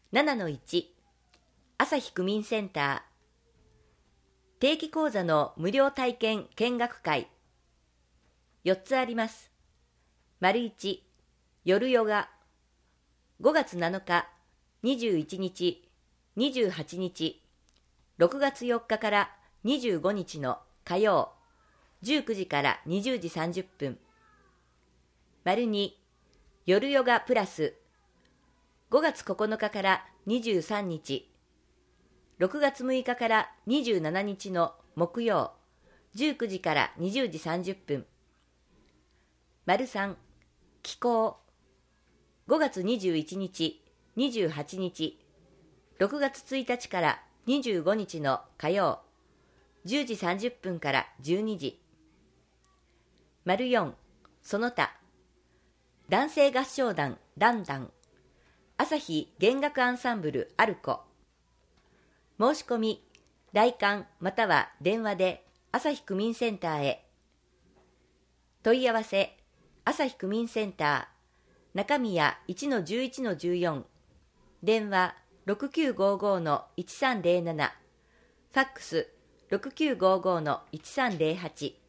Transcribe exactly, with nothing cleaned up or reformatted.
ななのいち 朝日区民センター定期講座の無料体験見学会よっつあります。丸いち夜ヨガごがつなのか、にじゅういちにち、にじゅうはちにち、ろくがつよっかからにじゅうごにちの火曜じゅうくじからにじゅうじさんじゅっぷん。丸に夜ヨガプラスごがつここのかからにじゅうさんにち、ろくがつむいかからにじゅうしちにちの木曜じゅうくじからにじゅうじさんじゅっぷん。丸さん気候ごがつにじゅういちにち、にじゅうはちにち、ろくがつついたちからにじゅうごにちの火曜じゅうじさんじゅっぷんからじゅうにじ。丸よんその他男性合唱団ランダン朝日弦楽アンサンブルアルコ申し込み来館または電話で朝日区民センターへ。問い合わせ朝日区民センター中宮 いちのじゅういちのじゅうよん 電話 ろくきゅうごごのいちさんぜろなな ファックス ろくきゅうごごのいちさんぜろはち